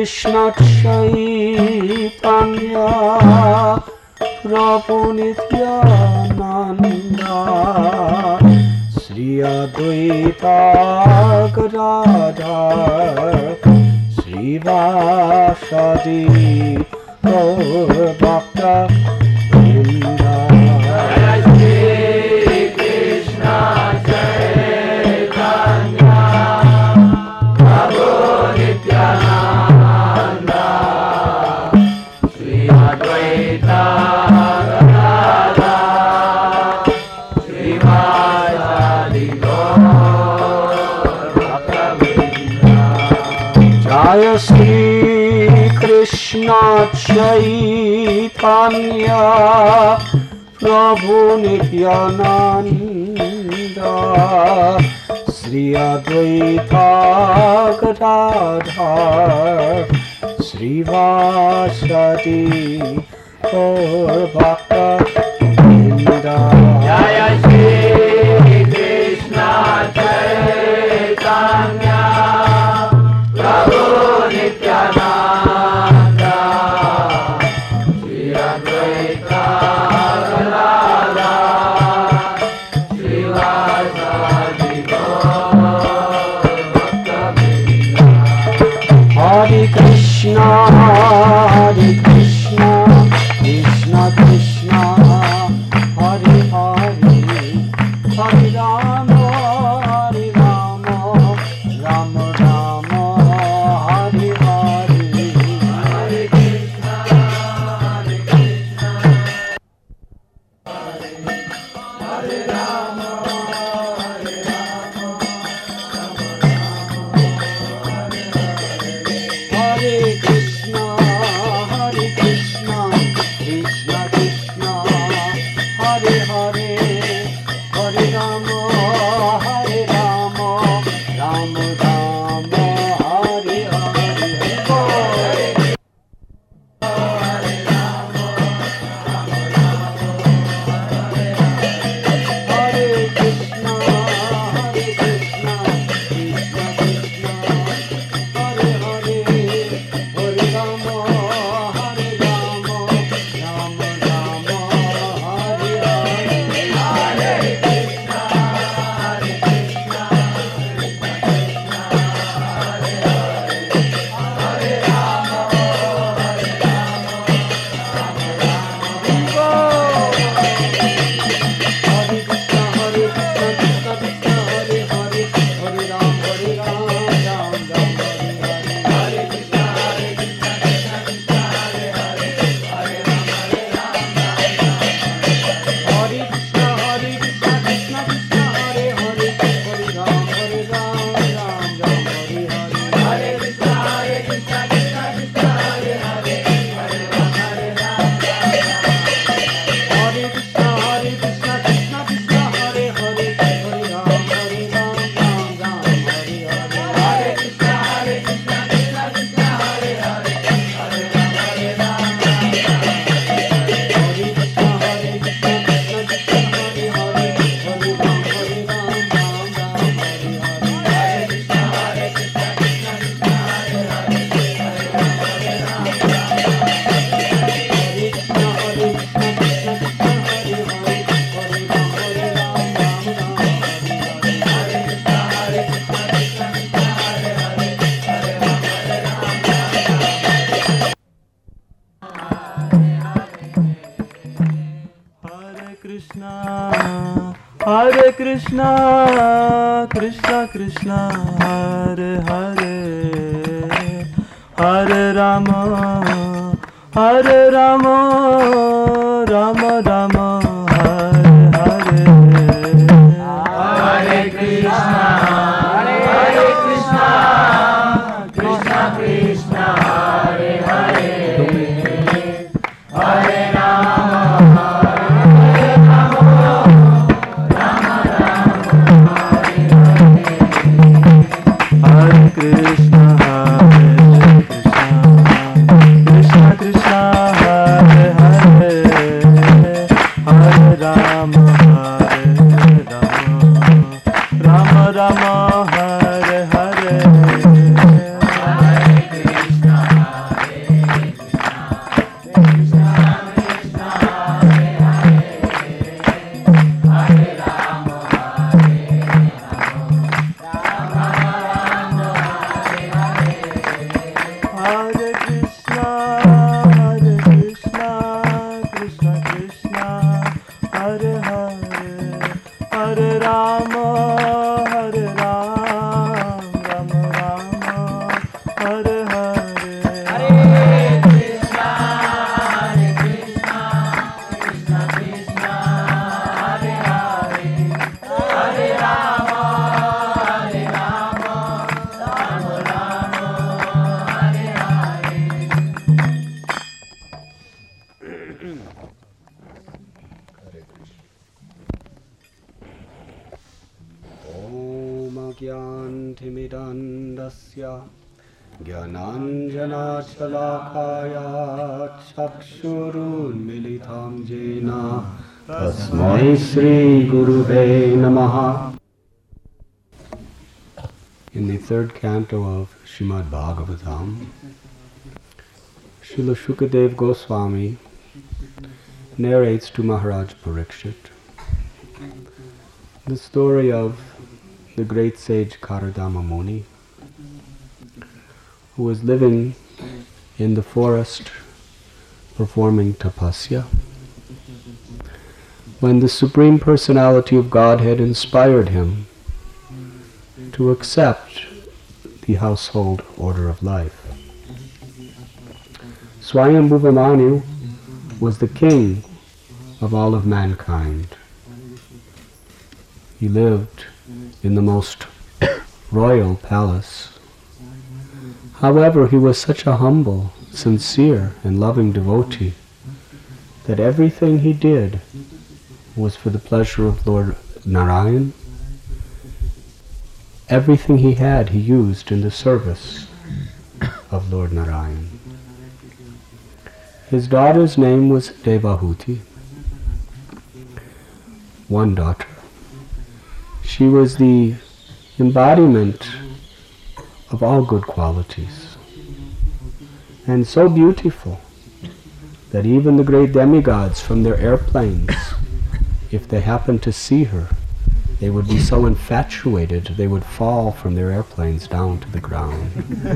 Krishna Chaitanya Prabhu Nityananda Sri Advaita Gadadhar Sri Vasadi Gaur Bhakta Vrinda. Jaya Shri Krishna Chaitanya Prabhu Nityananda Sri Advaita Gadadhar Sri Vasadi Gaur Bhakta Vrinda. Jaya Shri Krishna Chaitanya Prabhu Nityananda Sri Advaita Gadadhar Sri Vasadi Gaur Bhakta Vrinda. Hare Krishna, Krishna Krishna, Hare Hare, Hare Rama, Rama Rama, Hare Hare. Hare Krishna, Hare Rama, Hare Krishna, Krishna Krishna, Hare Hare, Hare Rama, Rama Rama, Hare Hare. Hare Krishna, Krishna Krishna, Hare Hare, Hare Rama, Rama Rama, Hare Hare. Hare Krishna, Krishna Krishna, Hare Hare, Hare Rama, Rama Rama, Hare Hare. Hare Krishna, Krishna Krishna, Hare Hare, Hare Rama, Hare Krishna, Krishna Krishna, Hare Hare, Hare Rama, Rama Rama, Hare Hare. Hare Krishna, Om Agyantimidandasya Gyananjanachalakaya Chakshurun Militam Jena Tasmai Sri Guruve Namaha. In the third canto of Srimad Bhagavatam, Srila Shukadev Goswami narrates to Maharaj Parikshit the story of the great sage Kardama Muni, who was living in the forest performing tapasya, when the Supreme Personality of Godhead inspired him to accept the household order of life. Swayambhuva Manu was the king of all of mankind. He lived in the most royal palace. However, he was such a humble, sincere, and loving devotee that everything he did was for the pleasure of Lord Narayan. Everything he had, he used in the service of Lord Narayan. His daughter's name was Devahuti, one daughter. She was the embodiment of all good qualities, and so beautiful that even the great demigods from their airplanes, if they happened to see her, they would be so infatuated they would fall from their airplanes down to the ground.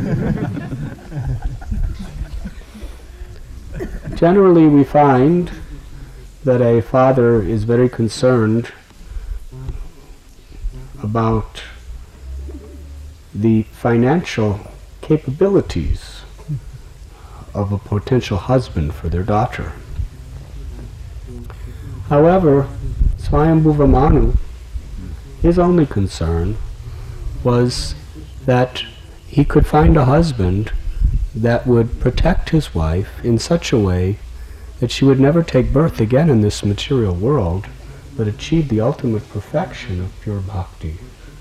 Generally, we find that a father is very concerned about the financial capabilities of a potential husband for their daughter. However, Swayambhuva Manu, his only concern was that he could find a husband that would protect his wife in such a way that she would never take birth again in this material world, but achieve the ultimate perfection of pure bhakti.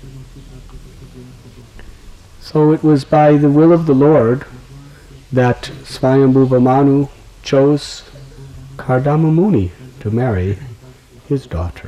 So it was by the will of the Lord that Swayambhuva Manu chose Kardama Muni to marry his daughter.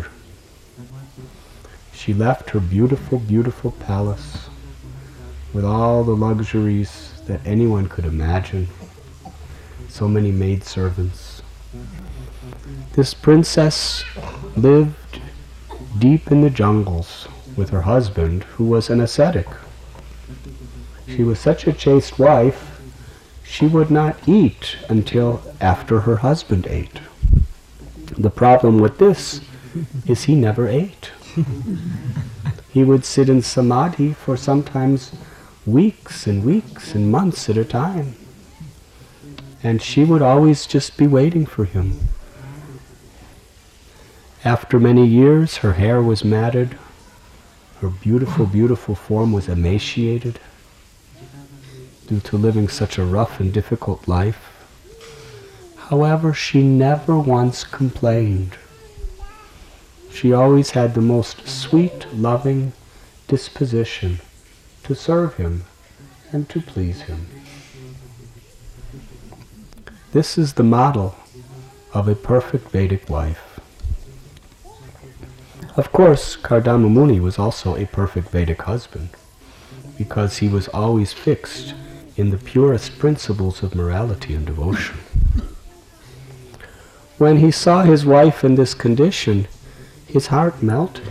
She left her beautiful, beautiful palace with all the luxuries that anyone could imagine, so many maidservants. This princess lived deep in the jungles with her husband, who was an ascetic. She was such a chaste wife, she would not eat until after her husband ate. The problem with this is he never ate. He would sit in samadhi for sometimes weeks and weeks and months at a time. And she would always just be waiting for him. After many years, her hair was matted, her beautiful, beautiful form was emaciated due to living such a rough and difficult life. However, she never once complained. She always had the most sweet, loving disposition to serve him and to please him. This is the model of a perfect Vedic wife. Of course, Kardama Muni was also a perfect Vedic husband, because he was always fixed in the purest principles of morality and devotion. When he saw his wife in this condition, his heart melted.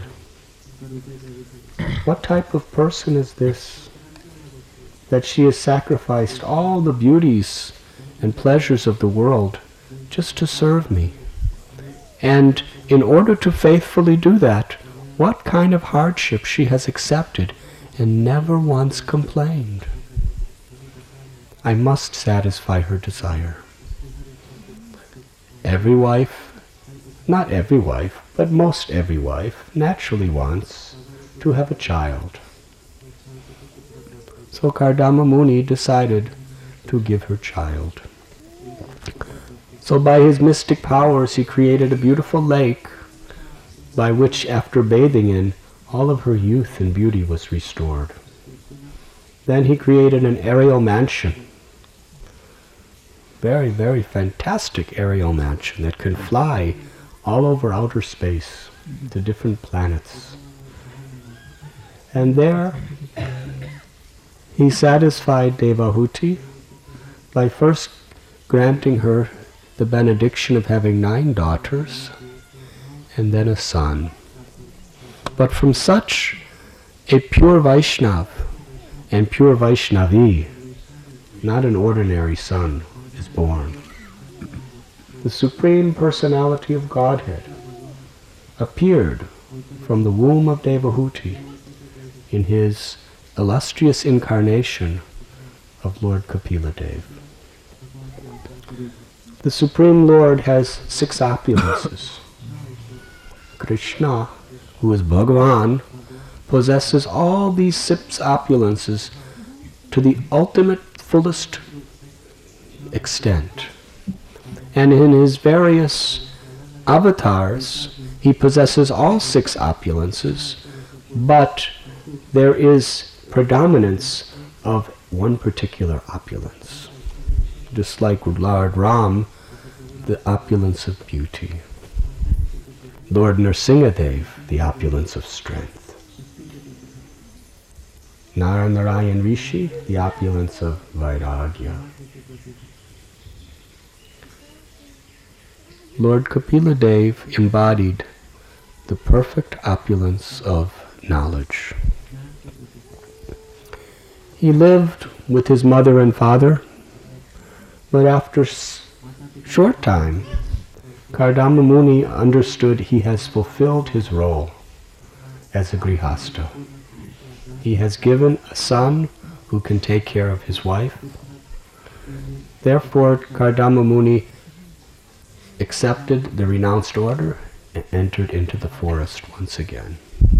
What type of person is this, that she has sacrificed all the beauties and pleasures of the world just to serve me? And in order to faithfully do that, what kind of hardship she has accepted and never once complained. I must satisfy her desire. Every wife, not every wife, but most every wife, naturally wants to have a child. So Kardama Muni decided to give her child. So by his mystic powers he created a beautiful lake by which, after bathing in, all of her youth and beauty was restored. Then he created an aerial mansion. Very, very fantastic aerial mansion that can fly all over outer space to different planets. And there he satisfied Devahuti by first granting her the benediction of having 9 daughters and then a son. But from such a pure Vaishnav and pure Vaishnavi, not an ordinary son, is born. The Supreme Personality of Godhead appeared from the womb of Devahuti in his illustrious incarnation of Lord Kapila Dev. The Supreme Lord has 6 opulences. Krishna, who is Bhagavan, possesses all these 6 opulences to the ultimate, fullest extent. And in his various avatars, he possesses all 6 opulences, but there is predominance of one particular opulence. Just like Lord Ram, the opulence of beauty. Lord Nrsimhadev, the opulence of strength. Narayan Rishi, the opulence of Vairagya. Lord Kapila Dev embodied the perfect opulence of knowledge. He lived with his mother and father, but after short time, Kardama Muni understood he has fulfilled his role as a grihasta. He has given a son who can take care of his wife. Therefore, Kardama Muni accepted the renounced order and entered into the forest once again.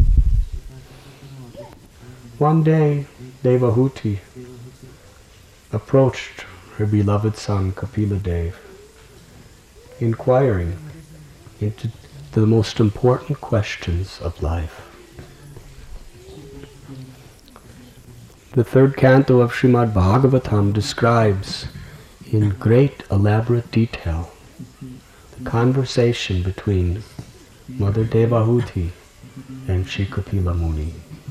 One day, Devahuti approached her beloved son Kapila Dev, inquiring into the most important questions of life. The 3rd canto of Srimad Bhagavatam describes in great elaborate detail the conversation between Mother Devahuti and Shri Kapila Muni.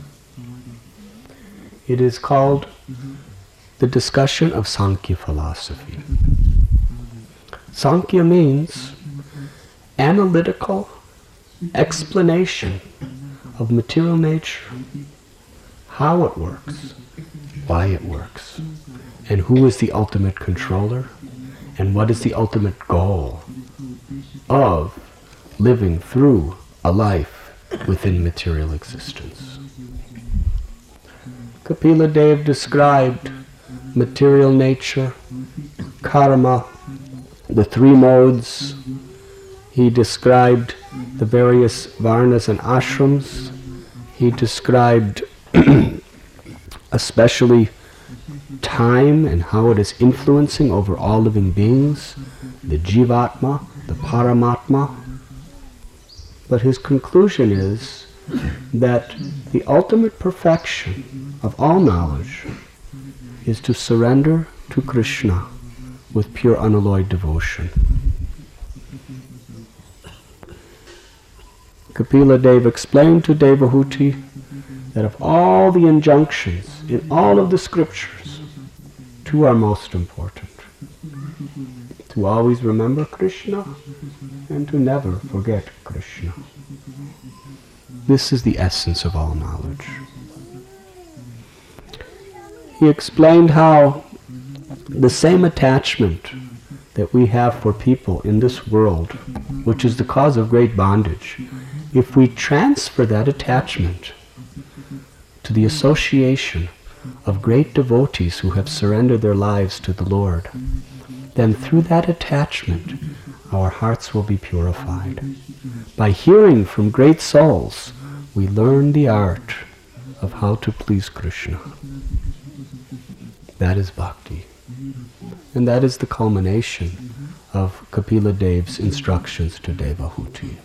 It is called the discussion of Sankhya philosophy. Sankhya means analytical explanation of material nature, how it works, why it works, and who is the ultimate controller, and what is the ultimate goal of living through a life within material existence. Kapila Dev described material nature, karma, the 3 modes. He described the various varnas and ashrams. He described especially time and how it is influencing over all living beings, the jivatma, the paramatma. But his conclusion is that the ultimate perfection of all knowledge is to surrender to Krishna with pure unalloyed devotion. Kapila Dev explained to Devahuti that of all the injunctions in all of the scriptures, 2 are most important. To always remember Krishna and to never forget Krishna. This is the essence of all knowledge. He explained how the same attachment that we have for people in this world, which is the cause of great bondage, if we transfer that attachment to the association of great devotees who have surrendered their lives to the Lord, then through that attachment our hearts will be purified. By hearing from great souls, we learn the art of how to please Krishna. That is bhakti. And that is the culmination of Kapila Dev's instructions to Devahuti.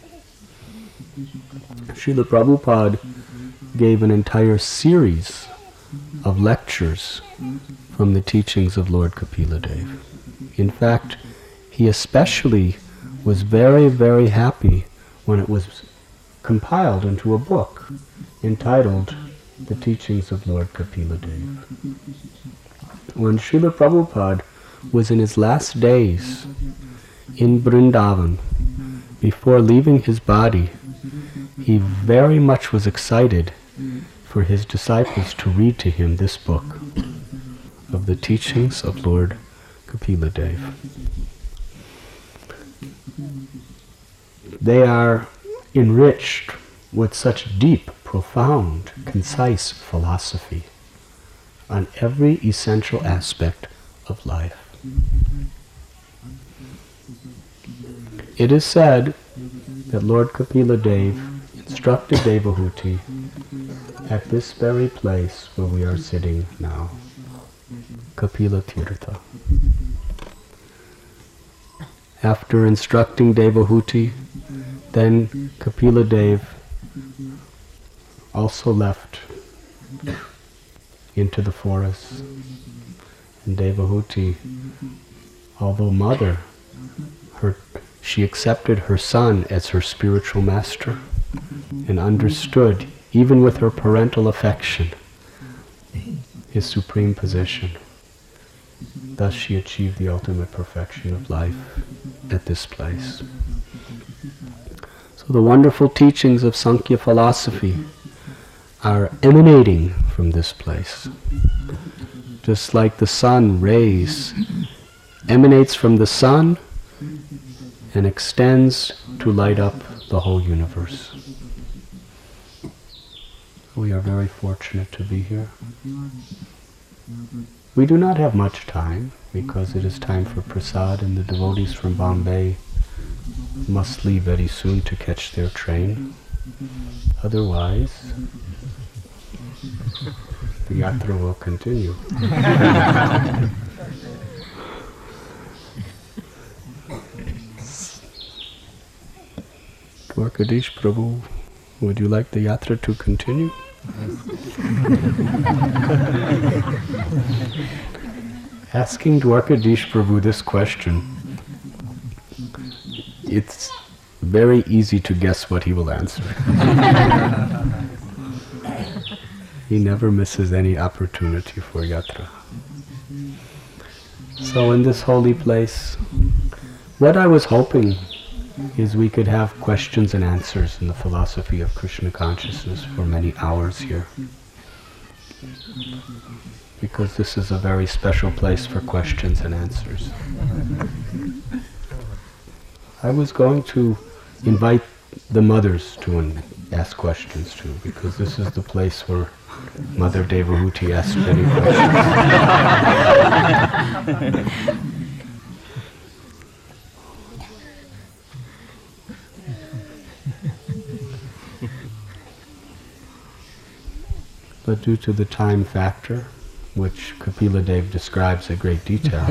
Srila Prabhupada gave an entire series of lectures from the teachings of Lord Kapila Dev. In fact, he especially was very, very happy when it was compiled into a book entitled The Teachings of Lord Kapila Dev. When Srila Prabhupada was in his last days in Vrindavan, before leaving his body, he very much was excited for his disciples to read to him this book of the teachings of Lord Kapila Dev. They are enriched with such deep, profound, concise philosophy on every essential aspect of life. It is said that Lord Kapila Dev instructed Devahuti at this very place where we are sitting now, Kapila Tirtha. After instructing Devahuti, then Kapila Dev also left into the forest. And Devahuti, although mother, she accepted her son as her spiritual master and understood, even with her parental affection, his supreme position. Thus she achieved the ultimate perfection of life at this place. So the wonderful teachings of Sankhya philosophy are emanating from this place. Just like the sun rays emanates from the sun and extends to light up the whole universe. We are very fortunate to be here. We do not have much time because it is time for prasad and the devotees from Bombay must leave very soon to catch their train. Otherwise, the yatra will continue. Dwarkadish Prabhu, would you like the yatra to continue? Asking Dwarkadish Prabhu this question, it's very easy to guess what he will answer. He never misses any opportunity for yatra. So in this holy place, what I was hoping is we could have questions and answers in the philosophy of Krishna consciousness for many hours here. Because this is a very special place for questions and answers. I was going to invite the mothers to ask questions too, because this is the place where Mother Devahuti asked many questions. But due to the time factor, which Kapila Dev describes in great detail,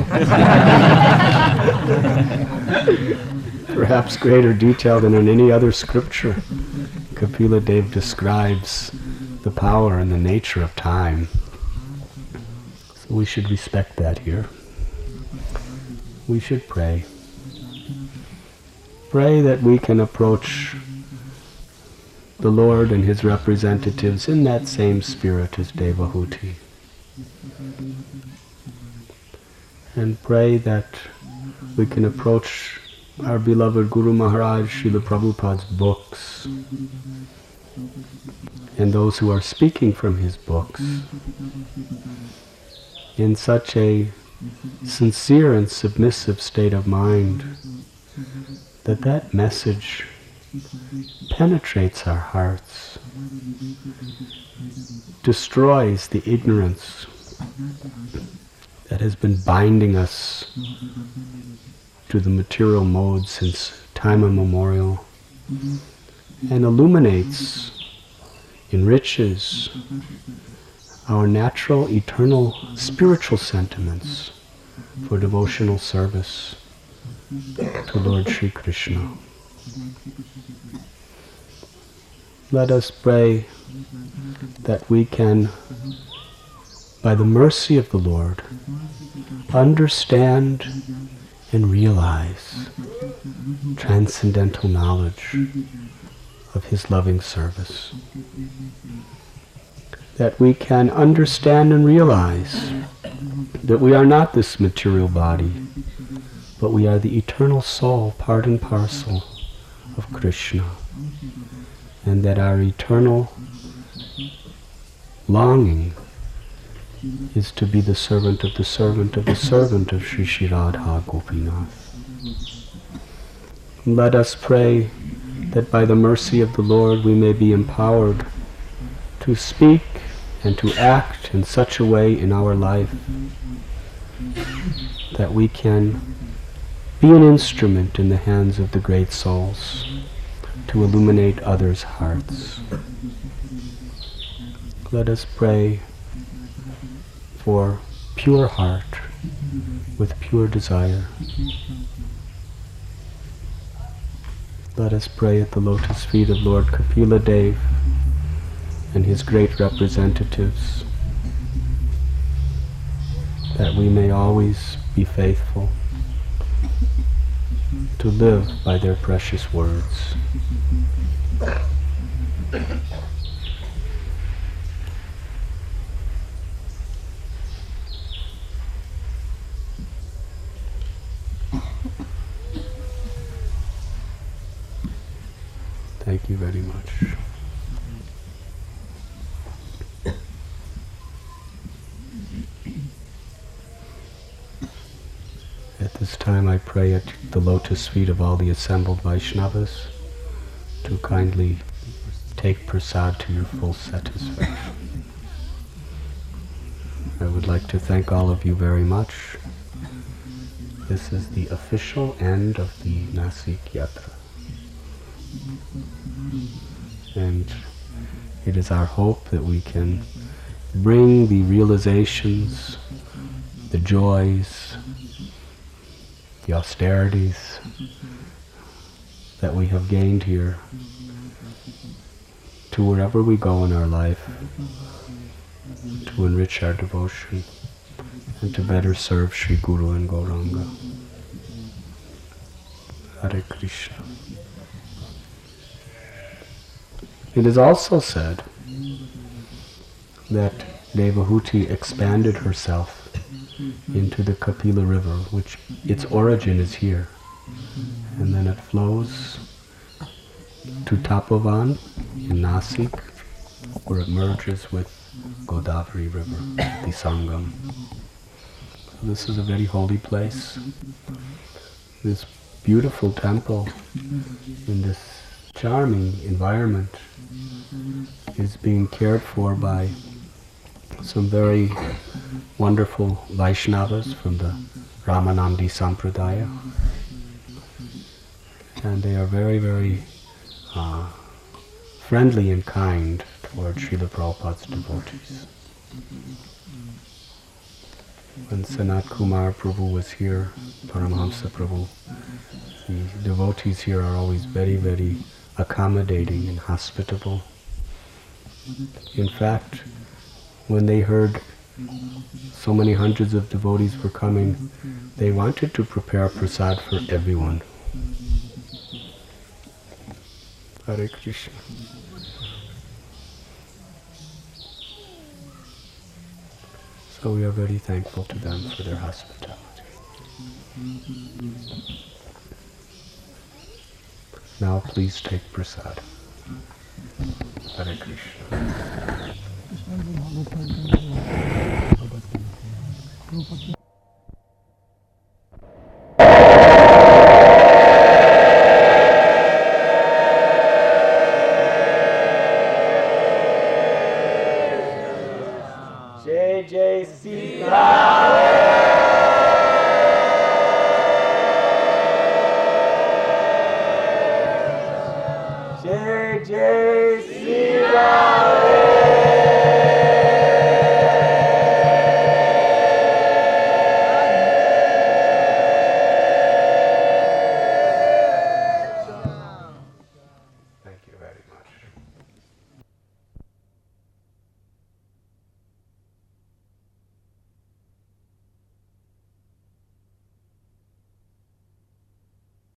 perhaps greater detail than in any other scripture, Kapila Dev describes the power and the nature of time. So we should respect that here. We should pray. Pray that we can approach the Lord and His representatives in that same spirit as Devahuti. And pray that we can approach our beloved Guru Maharaj, Srila Prabhupada's books, and those who are speaking from his books in such a sincere and submissive state of mind that that message penetrates our hearts, destroys the ignorance that has been binding us to the material mode since time immemorial, and illuminates, enriches our natural, eternal, spiritual sentiments for devotional service to Lord Sri Krishna. Let us pray that we can, by the mercy of the Lord, understand and realize transcendental knowledge of His loving service. That we can understand and realize that we are not this material body, but we are the eternal soul, part and parcel of Krishna, and that our eternal longing is to be the servant of the servant of the servant of Sri Sri Radha Gopinath. Let us pray that by the mercy of the Lord we may be empowered to speak and to act in such a way in our life that we can be an instrument in the hands of the great souls to illuminate others' hearts. Let us pray for pure heart with pure desire. Let us pray at the lotus feet of Lord Kapila Dev and his great representatives, that we may always be faithful to live by their precious words. Thank you very much. At this time I pray at the lotus feet of all the assembled Vaishnavas to kindly take prasad to your full satisfaction. I would like to thank all of you very much. This is the official end of the Nasik Yatra. And it is our hope that we can bring the realizations, the joys, the austerities that we have gained here to wherever we go in our life, to enrich our devotion and to better serve Sri Guru and Gauranga. Hare Krishna. It is also said that Devahuti expanded herself into the Kapila river, which its origin is here, and then it flows to Tapovan in Nasik, where it merges with Godavari river, the Sangam. So this is a very holy place. This beautiful temple in this charming environment is being cared for by some very wonderful Vaishnavas from the Ramanandi Sampradaya, and they are very, very friendly and kind toward Srila Prabhupada's devotees. When Sanat Kumar Prabhu was here, Paramahamsa Prabhu, the devotees here are always very, very accommodating and hospitable. In fact, when they heard so many hundreds of devotees were coming, they wanted to prepare prasad for everyone. Hare Krishna. So we are very thankful to them for their hospitality. Now please take prasad. Hare Krishna.